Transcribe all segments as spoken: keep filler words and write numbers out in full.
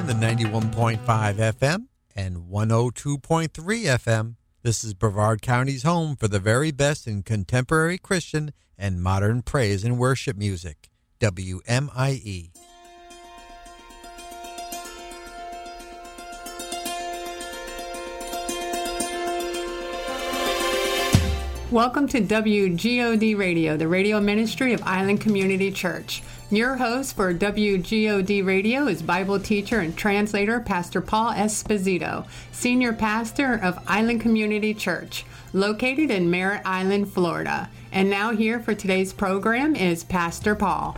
the ninety-one point five F M and one oh two point three F M. This is Brevard County's home for the very best in contemporary Christian and modern praise and worship music. W M I E. Welcome to W G O D Radio, the radio ministry of Island Community Church. Your host for W G O D Radio is Bible teacher and translator Pastor Paul Esposito, senior pastor of Island Community Church, located in Merritt Island, Florida. And now here for today's program is Pastor Paul.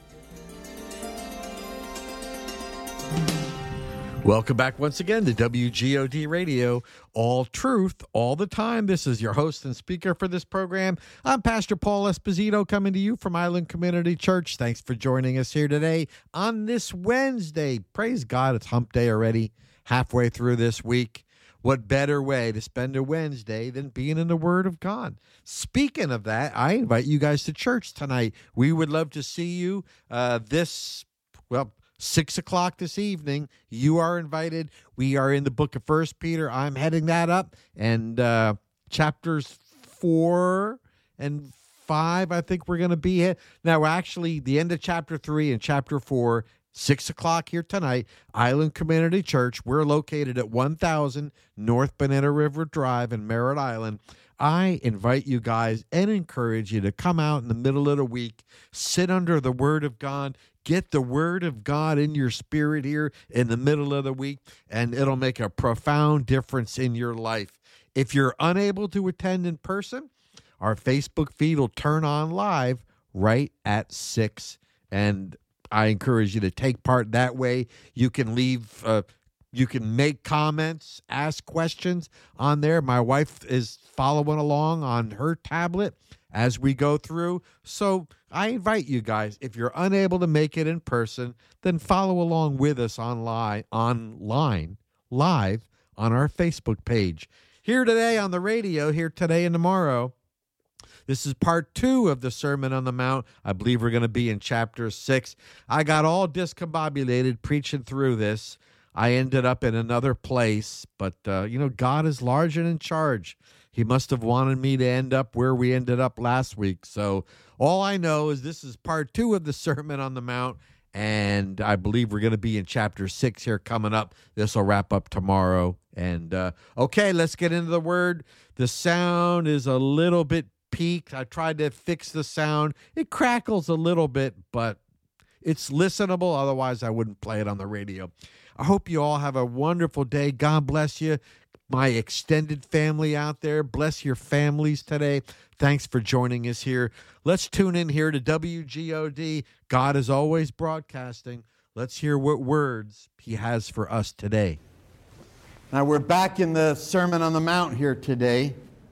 Welcome back once again to W G O D Radio, all truth, all the time. This is your host and speaker for this program. I'm Pastor Paul Esposito, coming to you from Island Community Church. Thanks for joining us here today on this Wednesday. Praise God, it's hump day already, halfway through this week. What better way to spend a Wednesday than being in the Word of God? Speaking of that, I invite you guys to church tonight. We would love to see you uh, this, well, Six o'clock this evening. You are invited. We are in the book of First Peter. I'm heading that up, and uh, chapters four and five, I think we're going to be at. Now, actually, the end of chapter three and chapter four, six o'clock here tonight, Island Community Church. We're located at one thousand North Banana River Drive in Merritt Island. I invite you guys and encourage you to come out in the middle of the week, sit under the Word of God, get the Word of God in your spirit here in the middle of the week, and it'll make a profound difference in your life. If you're unable to attend in person, our Facebook feed will turn on live right at six, and I encourage you to take part that way. You can leave uh, You can make comments, ask questions on there. My wife is following along on her tablet as we go through. So I invite you guys, if you're unable to make it in person, then follow along with us online, online, live on our Facebook page. Here today on the radio, here today and tomorrow. This is part two of the Sermon on the Mount. I believe we're going to be in chapter six. I got all discombobulated preaching through this. I ended up in another place, but, uh, you know, God is large and in charge. He must have wanted me to end up where we ended up last week. So all I know is this is part two of the Sermon on the Mount, and I believe we're going to be in chapter six here coming up. This will wrap up tomorrow. And, uh, okay, let's get into the Word. The sound is a little bit peaked. I tried to fix the sound. It crackles a little bit, but it's listenable. Otherwise, I wouldn't play it on the radio. I hope you all have a wonderful day. God bless you. My extended family out there, bless your families today. Thanks for joining us here. Let's tune in here to W G O D. God is always broadcasting. Let's hear what words He has for us today. Now we're back in the Sermon on the Mount here today.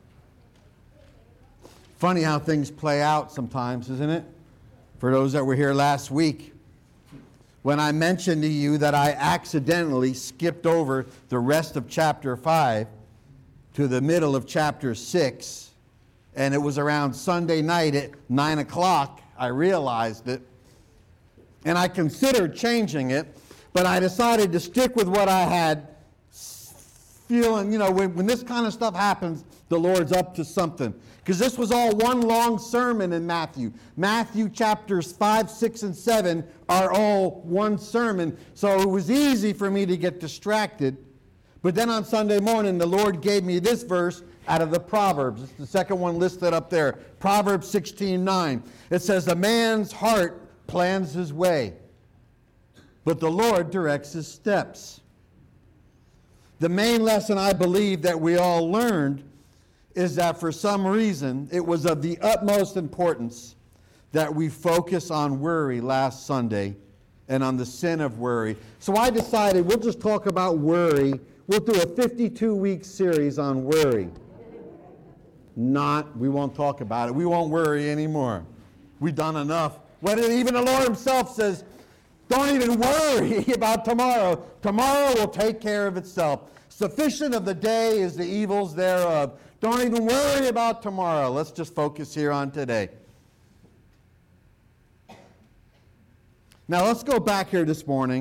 Funny how things play out sometimes, isn't it? For those that were here last week, when I mentioned to you that I accidentally skipped over the rest of chapter five to the middle of chapter six, and it was around Sunday night at nine o'clock, I realized it, and I considered changing it, but I decided to stick with what I had feeling, you know, when, when this kind of stuff happens, the Lord's up to something. Because this was all one long sermon in Matthew. Matthew chapters five, six, and seven are all one sermon. So it was easy for me to get distracted. But then on Sunday morning, the Lord gave me this verse out of the Proverbs. It's the second one listed up there. Proverbs sixteen nine. It says, "A man's heart plans his way, but the Lord directs his steps." The main lesson I believe that we all learned is that for some reason it was of the utmost importance that we focus on worry last Sunday and on the sin of worry. So I decided we'll just talk about worry. We'll do a fifty-two week series on worry. Not, we won't talk about it. We won't worry anymore. We've done enough. When even the Lord Himself says, don't even worry about tomorrow. Tomorrow will take care of itself. Sufficient of the day is the evils thereof. Don't even worry about tomorrow. Let's just focus here on today. Now let's go back here this morning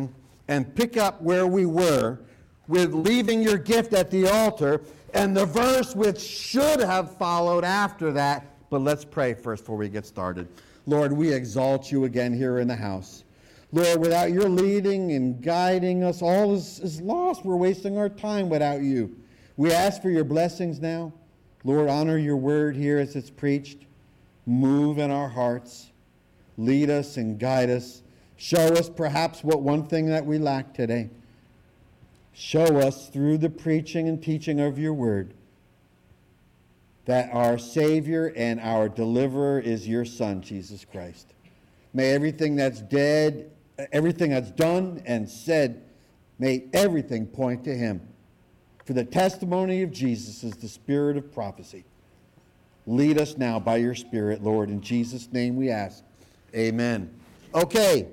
and pick up where we were with leaving your gift at the altar and the verse which should have followed after that. But let's pray first before we get started. Lord, we exalt you again here in the house. Lord, without your leading and guiding us, all is, is lost. We're wasting our time without you. We ask for your blessings now. Lord, honor your word here as it's preached. Move in our hearts. Lead us and guide us. Show us perhaps what one thing that we lack today. Show us through the preaching and teaching of your word that our Savior and our deliverer is your Son, Jesus Christ. May everything that's dead, everything that's done and said, may everything point to him. For the testimony of Jesus is the spirit of prophecy. Lead us now by your Spirit, Lord. In Jesus' name we ask. Amen. Okay.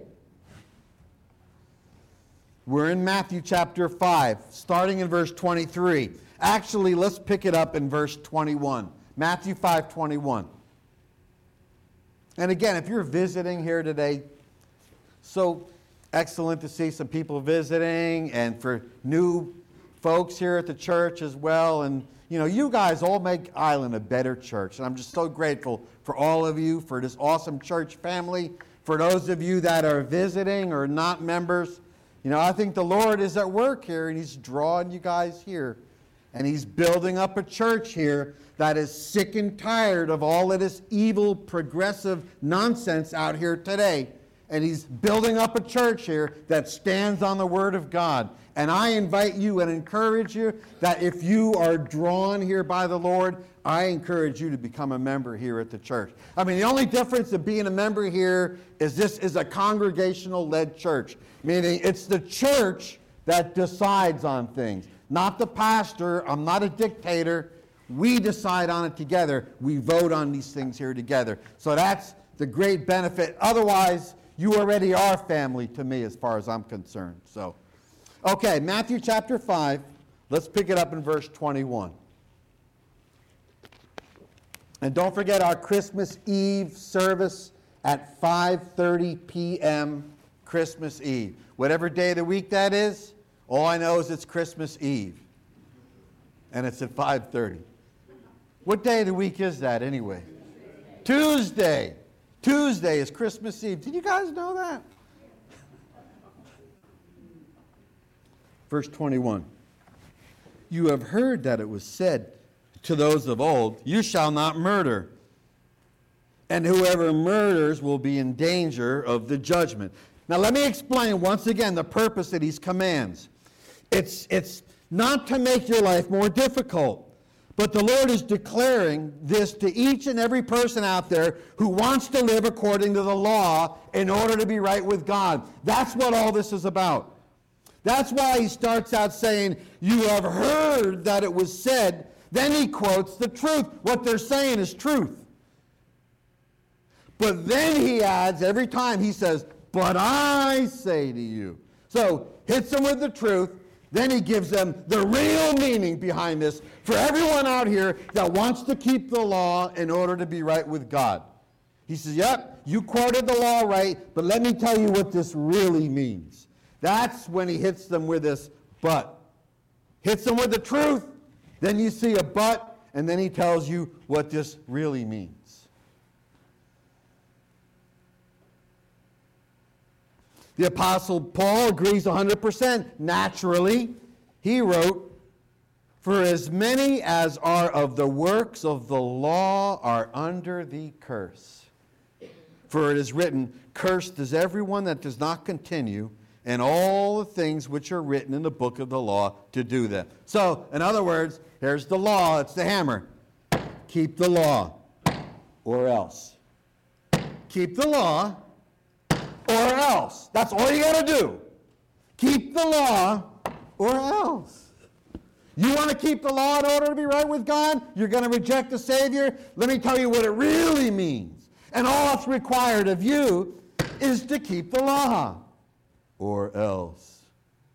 We're in Matthew chapter five, starting in verse twenty-three. Actually, let's pick it up in verse twenty-one. Matthew five twenty-one. And again, if you're visiting here today, so excellent to see some people visiting, and for new folks here at the church as well. And, you know, you guys all make Island a better church. And I'm just so grateful for all of you, for this awesome church family. For those of you that are visiting or not members, you know, I think the Lord is at work here, and he's drawing you guys here. And he's building up a church here that is sick and tired of all of this evil, progressive nonsense out here today. And he's building up a church here that stands on the Word of God. And I invite you and encourage you that if you are drawn here by the Lord, I encourage you to become a member here at the church. I mean, the only difference of being a member here is this is a congregational-led church, meaning it's the church that decides on things, not the pastor. I'm not a dictator. We decide on it together. We vote on these things here together. So that's the great benefit. Otherwise, you already are family to me as far as I'm concerned. So, okay, Matthew chapter five. Let's pick it up in verse twenty-one. And don't forget our Christmas Eve service at five thirty p.m. Christmas Eve. Whatever day of the week that is, all I know is it's Christmas Eve. And it's at five thirty. What day of the week is that anyway? Tuesday. Tuesday is Christmas Eve. Did you guys know that? Verse twenty-one. You have heard that it was said to those of old, you shall not murder. And whoever murders will be in danger of the judgment. Now let me explain once again the purpose of these commands. It's, it's not to make your life more difficult. But the Lord is declaring this to each and every person out there who wants to live according to the law in order to be right with God. That's what all this is about. That's why he starts out saying, you have heard that it was said. Then he quotes the truth. What they're saying is truth. But then he adds, every time he says, but I say to you. So hits them with the truth. Then he gives them the real meaning behind this for everyone out here that wants to keep the law in order to be right with God. He says, yep, you quoted the law right, but let me tell you what this really means. That's when he hits them with this but. Hits them with the truth, then you see a but, and then he tells you what this really means. The Apostle Paul agrees one hundred percent. Naturally, he wrote, for as many as are of the works of the law are under the curse. For it is written, cursed is everyone that does not continue in all the things which are written in the book of the law to do them. So, in other words, here's the law. It's the hammer. Keep the law, or else. Keep the law, or else. That's all you got to do. Keep the law, or else. You want to keep the law in order to be right with God? You're going to reject the Savior? Let me tell you what it really means. And all that's required of you is to keep the law, or else.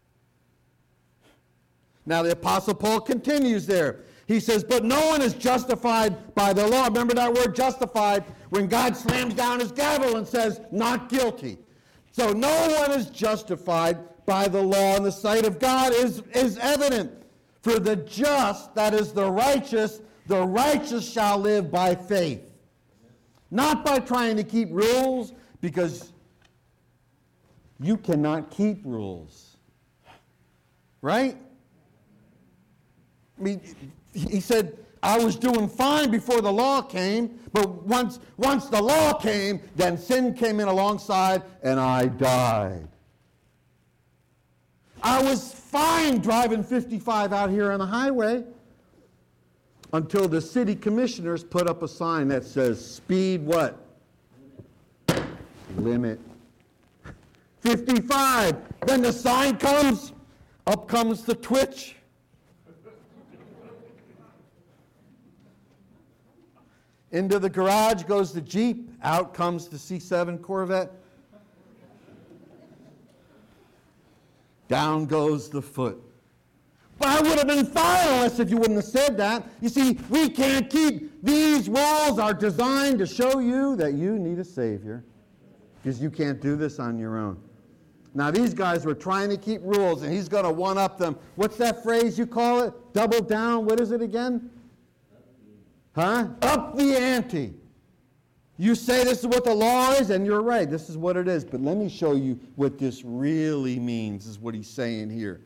Now the Apostle Paul continues there. He says, but no one is justified by the law. Remember that word justified when God slams down his gavel and says, not guilty. So no one is justified by the law in the sight of God is, is evident. For the just, that is the righteous, the righteous shall live by faith. Not by trying to keep rules, because you cannot keep rules. Right? I mean, he said, I was doing fine before the law came, but once, once the law came, then sin came in alongside, and I died. I was fine driving fifty-five out here on the highway until the city commissioners put up a sign that says, speed what? Limit. fifty-five. Then the sign comes, up comes the twitch. Into the garage goes the Jeep, out comes the C seven Corvette. Down goes the foot. But I would have been fine unless if you wouldn't have said that. You see, we can't keep, these rules are designed to show you that you need a Savior, because you can't do this on your own. Now these guys were trying to keep rules, and he's going to one-up them. What's that phrase you call it? Double down, what is it again? Huh? Up the ante. You say this is what the law is, and you're right, this is what it is. But let me show you what this really means, is what he's saying here.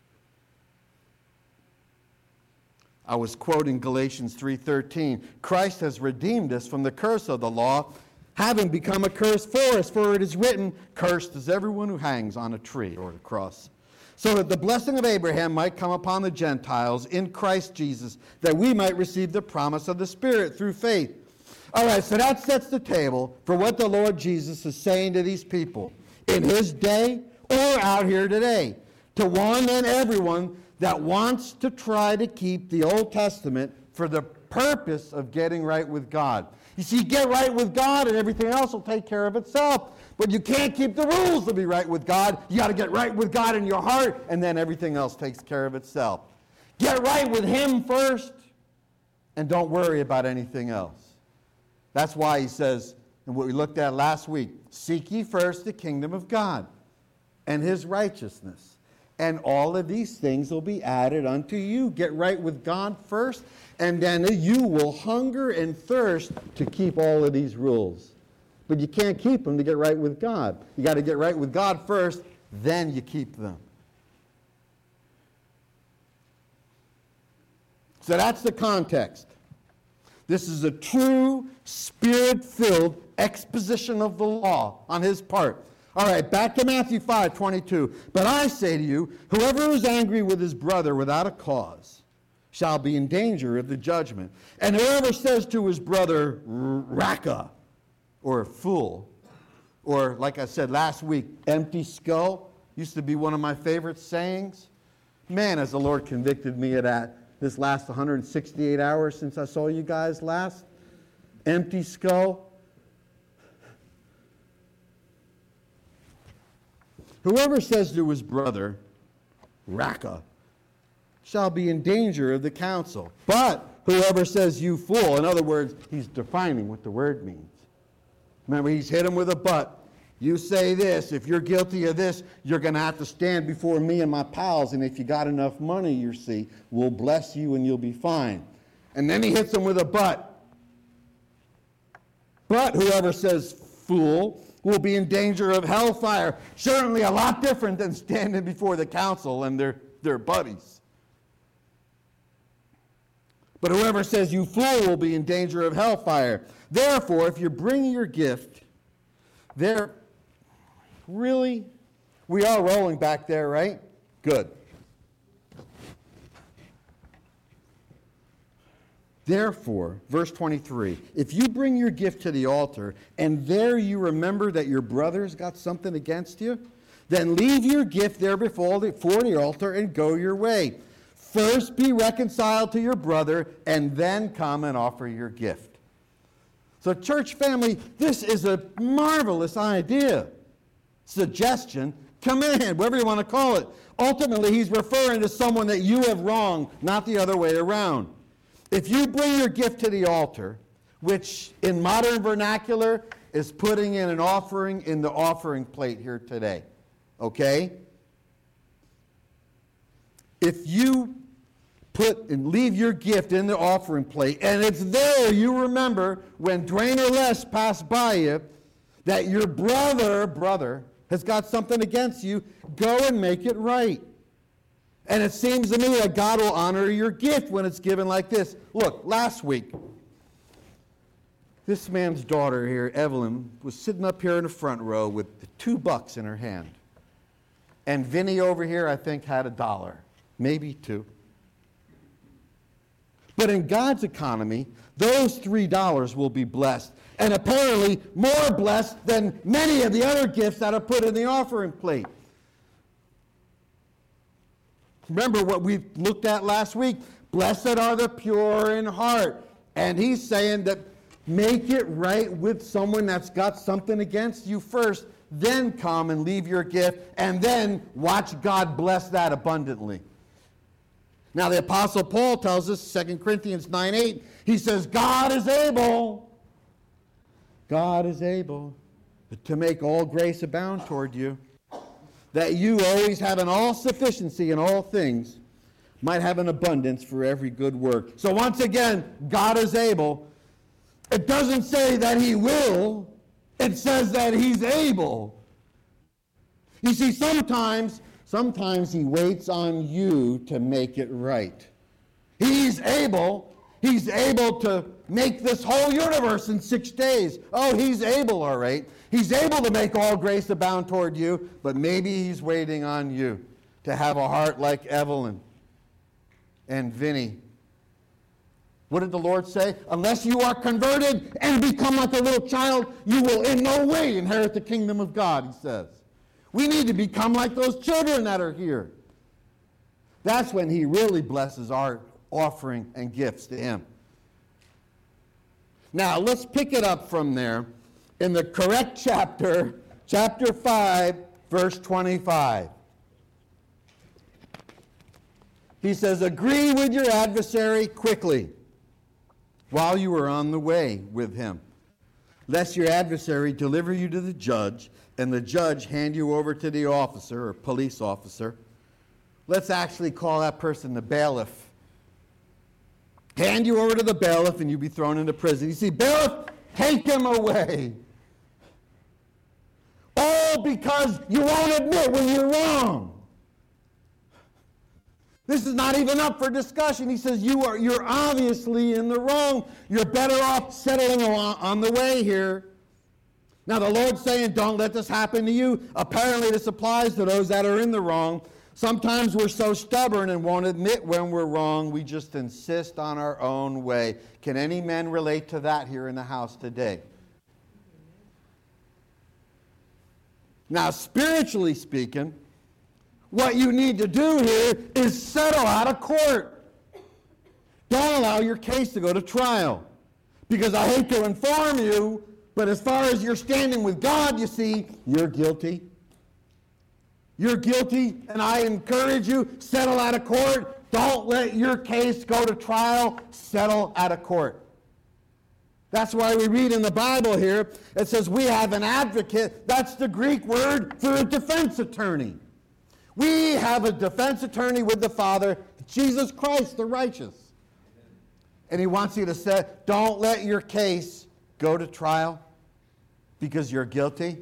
I was quoting Galatians three thirteen. Christ has redeemed us from the curse of the law, having become a curse for us. For it is written, cursed is everyone who hangs on a tree or a cross. So that the blessing of Abraham might come upon the Gentiles in Christ Jesus, that we might receive the promise of the Spirit through faith. All right, so that sets the table for what the Lord Jesus is saying to these people in his day or out here today, to one and everyone that wants to try to keep the Old Testament for the purpose of getting right with God. You see, get right with God and everything else will take care of itself. But you can't keep the rules to be right with God. You got to get right with God in your heart, and then everything else takes care of itself. Get right with him first, and don't worry about anything else. That's why he says, and what we looked at last week, seek ye first the kingdom of God and his righteousness, and all of these things will be added unto you. Get right with God first, and then you will hunger and thirst to keep all of these rules. But you can't keep them to get right with God. You got to get right with God first, then you keep them. So that's the context. This is a true, spirit-filled exposition of the law on his part. All right, back to Matthew five twenty-two. But I say to you, whoever is angry with his brother without a cause shall be in danger of the judgment. And whoever says to his brother, Raka, or fool, or like I said last week, empty skull, used to be one of my favorite sayings. Man, has the Lord convicted me of that this last one hundred sixty-eight hours since I saw you guys last. Empty skull. Whoever says to his brother, Raka, shall be in danger of the council. But whoever says, you fool, in other words, he's defining what the word means. Remember, he's hit him with a but. You say this, if you're guilty of this, you're going to have to stand before me and my pals, and if you got enough money, you see, we'll bless you and you'll be fine. And then he hits him with a but. But whoever says, fool, will be in danger of hellfire. Certainly a lot different than standing before the council and their, their buddies. But whoever says, you fool, will be in danger of hellfire. Therefore, if you're bringing your gift, there, really? We are rolling back there, right? Good. Therefore, verse twenty-three, if you bring your gift to the altar, and there you remember that your brother's got something against you, then leave your gift there before the, before the altar and go your way. First be reconciled to your brother, and then come and offer your gift. So church family, this is a marvelous idea, suggestion, command, whatever you want to call it. Ultimately, he's referring to someone that you have wronged, not the other way around. If you bring your gift to the altar, which in modern vernacular is putting in an offering in the offering plate here today, okay? if you put and leave your gift in the offering plate, and it's there, you remember when Dwayne or Les passed by you, that your brother, brother, has got something against you, go and make it right. And it seems to me that God will honor your gift when it's given like this. Look, last week, this man's daughter here, Evelyn, was sitting up here in the front row with two bucks in her hand. And Vinny over here, I think, had a dollar, maybe two. But in God's economy, those three dollars will be blessed, and apparently more blessed than many of the other gifts that are put in the offering plate. Remember what we looked at last week? Blessed are the pure in heart. And he's saying that make it right with someone that's got something against you first, then come and leave your gift, and then watch God bless that abundantly. Now the Apostle Paul tells us, Second Corinthians nine eight, he says, God is able, God is able to make all grace abound toward you, that you always have an all sufficiency in all things, might have an abundance for every good work. So once again, God is able. It doesn't say that he will, it says that he's able. You see, sometimes Sometimes he waits on you to make it right. He's able. He's able to make this whole universe in six days. Oh, he's able, all right. He's able to make all grace abound toward you, but maybe he's waiting on you to have a heart like Evelyn and Vinny. What did the Lord say? Unless you are converted and become like a little child, you will in no way inherit the kingdom of God, he says. We need to become like those children that are here. That's when he really blesses our offering and gifts to him. Now, let's pick it up from there in the correct chapter, chapter five, verse twenty-five. He says, agree with your adversary quickly while you are on the way with him, lest your adversary deliver you to the judge, and the judge hand you over to the officer or police officer. Let's actually call that person the bailiff. Hand you over to the bailiff and you be thrown into prison. You see, bailiff, take him away. All because you won't admit when you're wrong. This is not even up for discussion. He says, you are, you're obviously in the wrong. You're better off settling on, on the way here. Now, the Lord's saying, don't let this happen to you. Apparently, this applies to those that are in the wrong. Sometimes we're so stubborn and won't admit when we're wrong. We just insist on our own way. Can any men relate to that here in the house today? Now, spiritually speaking, what you need to do here is settle out of court. Don't allow your case to go to trial. Because I hate to inform you, but as far as you're standing with God, you see, you're guilty. You're guilty, and I encourage you, settle out of court. Don't let your case go to trial. Settle out of court. That's why we read in the Bible here, it says we have an advocate. That's the Greek word for a defense attorney. We have a defense attorney with the Father, Jesus Christ, the righteous. And he wants you to say, don't let your case go to trial because you're guilty.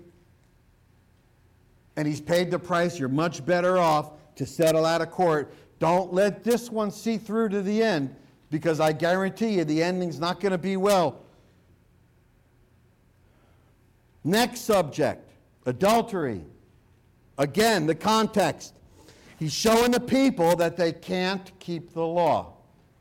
And he's paid the price. You're much better off to settle out of court. Don't let this one see through to the end, because I guarantee you the ending's not going to be well. Next subject, adultery. Again, the context. He's showing the people that they can't keep the law.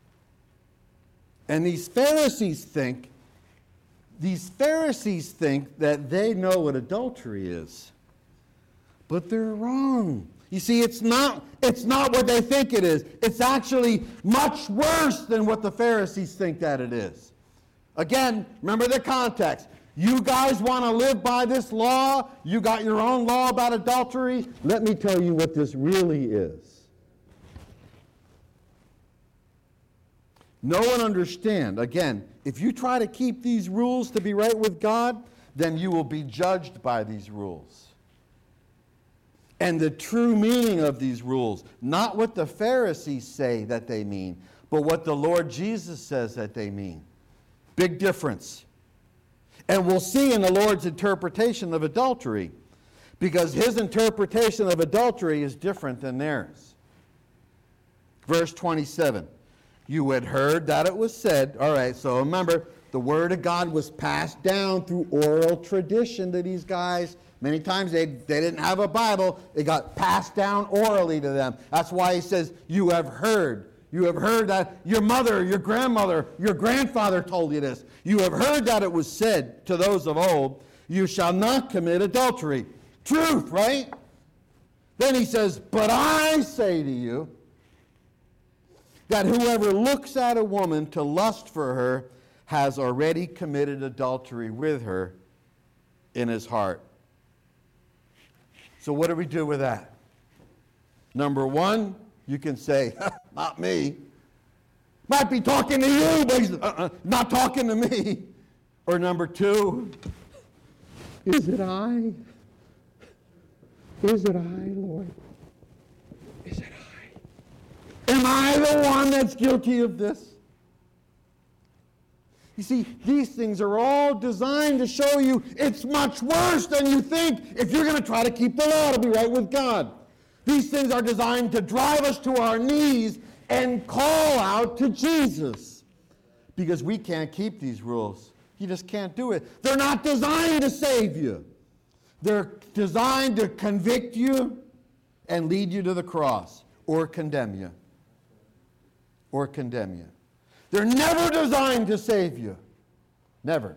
And these Pharisees think, these Pharisees think that they know what adultery is. But they're wrong. You see, it's not, it's not what they think it is. It's actually much worse than what the Pharisees think that it is. Again, remember the context. You guys want to live by this law? You got your own law about adultery? Let me tell you what this really is. Know and understand. Again, if you try to keep these rules to be right with God, then you will be judged by these rules. and the true meaning of these rules. Not what the Pharisees say that they mean, but what the Lord Jesus says that they mean. Big difference. And we'll see in the Lord's interpretation of adultery, because his interpretation of adultery is different than theirs. Verse twenty-seven. You had heard that it was said. All right, so remember, the word of God was passed down through oral tradition to these guys. Many times they, they didn't have a Bible. It got passed down orally to them. That's why he says, you have heard. You have heard that your mother, your grandmother, your grandfather told you this. You have heard that it was said to those of old, you shall not commit adultery. Truth, right? Then he says, but I say to you that whoever looks at a woman to lust for her has already committed adultery with her in his heart. So what do we do with that? Number one, you can say, not me. Might be talking to you, but he's uh-uh, not talking to me. Or number two, is it I? Is it I, Lord? Is it I? Am I the one that's guilty of this? You see, these things are all designed to show you it's much worse than you think if you're going to try to keep the law to be right with God. These things are designed to drive us to our knees and call out to Jesus. Because we can't keep these rules. You just can't do it. They're not designed to save you. They're designed to convict you and lead you to the cross or condemn you. Or condemn you. They're never designed to save you. Never.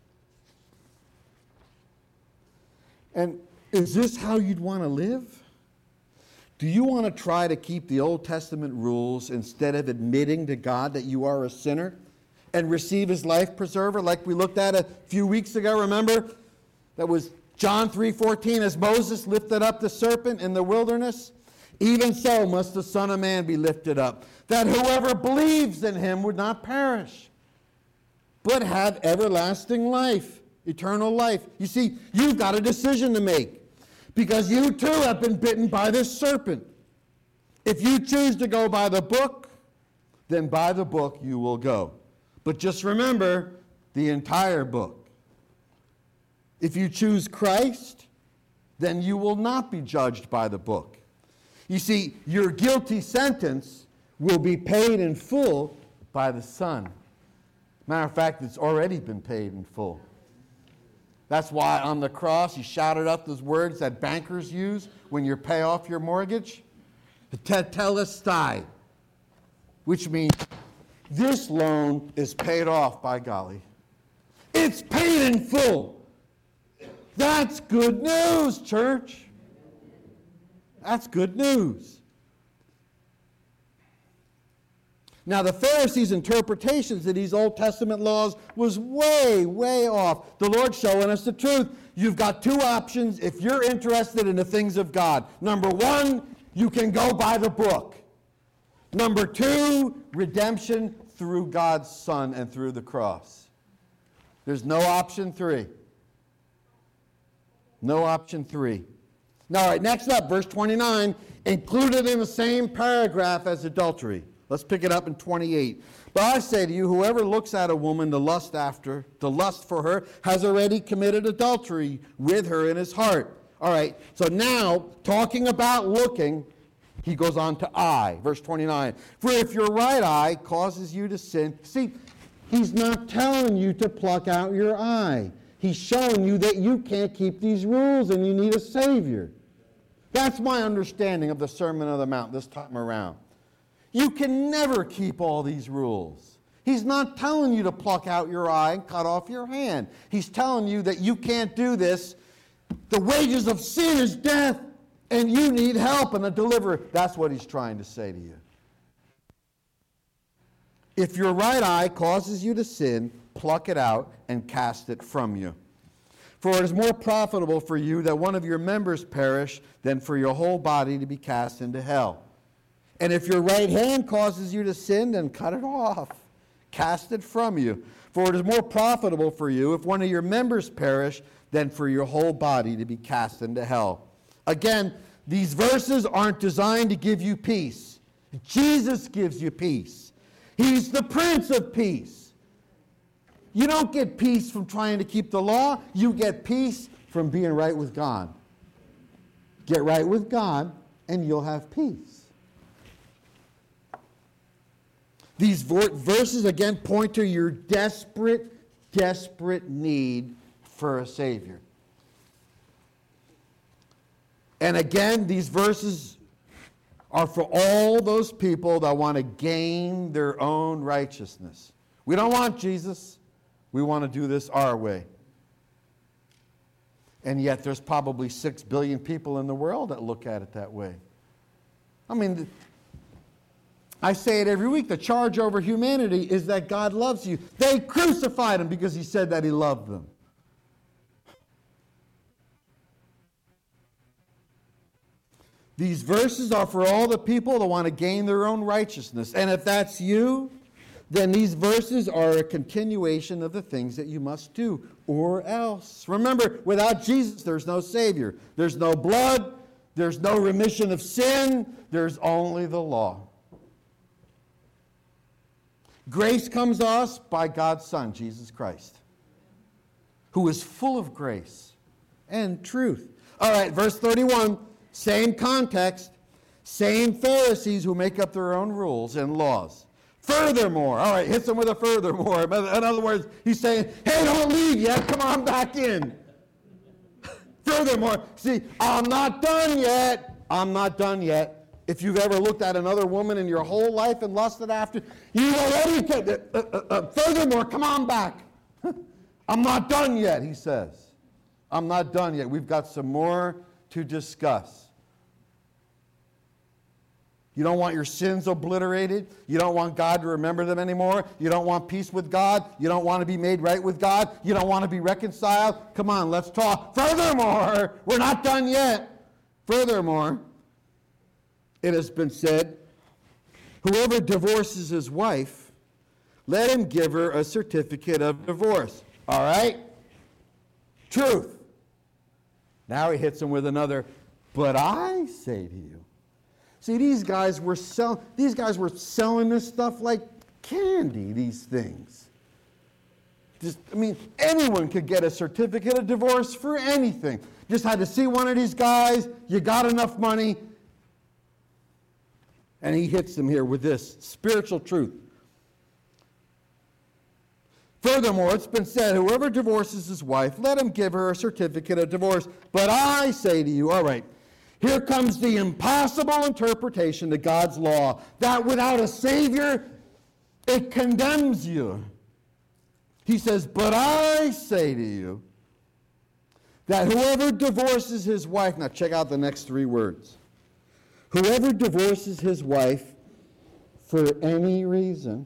And is this how you'd want to live? Do you want to try to keep the Old Testament rules instead of admitting to God that you are a sinner and receive his life preserver like we looked at a few weeks ago? Remember? That was John three fourteen, as Moses lifted up the serpent in the wilderness, even so must the Son of Man be lifted up, that whoever believes in him would not perish, but have everlasting life, eternal life. You see, you've got a decision to make. Because you too have been bitten by this serpent. If you choose to go by the book, then by the book you will go. But just remember the entire book. If you choose Christ, then you will not be judged by the book. You see, your guilty sentence will be paid in full by the Son. Matter of fact, it's already been paid in full. That's why on the cross he shouted out those words that bankers use when you pay off your mortgage. Tetelestai, which means this loan is paid off, by golly. It's paid in full. That's good news, church. That's good news. Now, the Pharisees' interpretations of these Old Testament laws was way, way off. The Lord's showing us the truth. You've got two options if you're interested in the things of God. Number one, you can go by the book. Number two, redemption through God's Son and through the cross. There's no option three. No option three. Now, all right, next up, verse twenty-nine, included in the same paragraph as adultery. Let's pick it up in twenty-eight. But I say to you, whoever looks at a woman to lust after, to lust for her, has already committed adultery with her in his heart. All right, so now, talking about looking, he goes on to eye, verse twenty-nine. For if your right eye causes you to sin, see, he's not telling you to pluck out your eye. He's showing you that you can't keep these rules and you need a Savior. That's my understanding of the Sermon on the Mount this time around. You can never keep all these rules. He's not telling you to pluck out your eye and cut off your hand. He's telling you that you can't do this. The wages of sin is death, and you need help and a deliverer. That's what he's trying to say to you. If your right eye causes you to sin, pluck it out and cast it from you. For it is more profitable for you that one of your members perish than for your whole body to be cast into hell. And if your right hand causes you to sin, then cut it off. Cast it from you. For it is more profitable for you if one of your members perish than for your whole body to be cast into hell. Again, These verses aren't designed to give you peace. Jesus gives you peace. He's the Prince of Peace. You don't get peace from trying to keep the law. You get peace from being right with God. Get right with God, and you'll have peace. These verses, again, point to your desperate, desperate need for a Savior. And again, these verses are for all those people that want to gain their own righteousness. We don't want Jesus. We want to do this our way. And yet there's probably six billion people in the world that look at it that way. I mean, I say it every week, the charge over humanity is that God loves you. They crucified him because he said that he loved them. These verses are for all the people that want to gain their own righteousness. And if that's you, then these verses are a continuation of the things that you must do, or else. Remember, without Jesus, there's no Savior. There's no blood. There's no remission of sin. There's only the law. Grace comes to us by God's Son, Jesus Christ, who is full of grace and truth. All right, verse thirty-one, same context, same Pharisees who make up their own rules and laws. Furthermore, all right, hits them with a furthermore. In other words, he's saying, hey, don't leave yet, come on back in. Furthermore, see, I'm not done yet. I'm not done yet. If you've ever looked at another woman in your whole life and lusted after, you already get it. Uh, uh, uh, furthermore, come on back. I'm not done yet, he says. I'm not done yet. We've got some more to discuss. You don't want your sins obliterated. You don't want God to remember them anymore. You don't want peace with God. You don't want to be made right with God. You don't want to be reconciled. Come on, let's talk. Furthermore, we're not done yet. Furthermore, it has been said, whoever divorces his wife, let him give her a certificate of divorce. All right? Truth. Now he hits him with another, but I say to you. See, these guys were sell, these guys were selling this stuff like candy, these things. Just, I mean, anyone could get a certificate of divorce for anything. Just had to see one of these guys, you got enough money. And he hits them here with this spiritual truth. Furthermore, it's been said, whoever divorces his wife, let him give her a certificate of divorce. But I say to you, all right, here comes the impossible interpretation to God's law, that without a Savior, it condemns you. He says, but I say to you, that whoever divorces his wife, now check out the next three words. Whoever divorces his wife for any reason,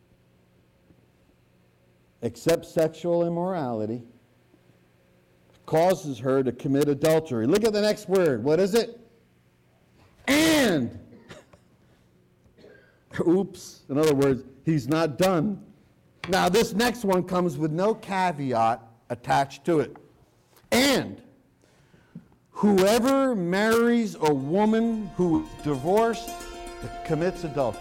except sexual immorality, causes her to commit adultery. Look at the next word. What is it? And. Oops. In other words, he's not done. Now, this next one comes with no caveat attached to it. And whoever marries a woman who is divorced commits adultery.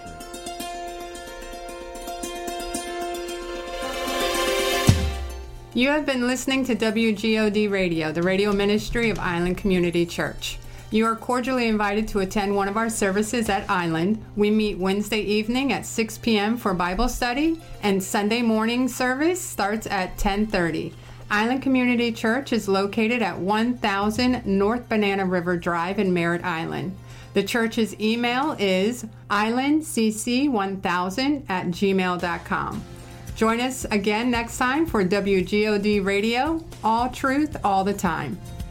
You have been listening to W G O D Radio, the radio ministry of Island Community Church. You are cordially invited to attend one of our services at Island. We meet Wednesday evening at six p.m. for Bible study, and Sunday morning service starts at ten thirty. Island Community Church is located at one thousand North Banana River Drive in Merritt Island. The church's email is island c c one thousand at gmail dot com. Join us again next time for W G O D Radio, all truth, all the time.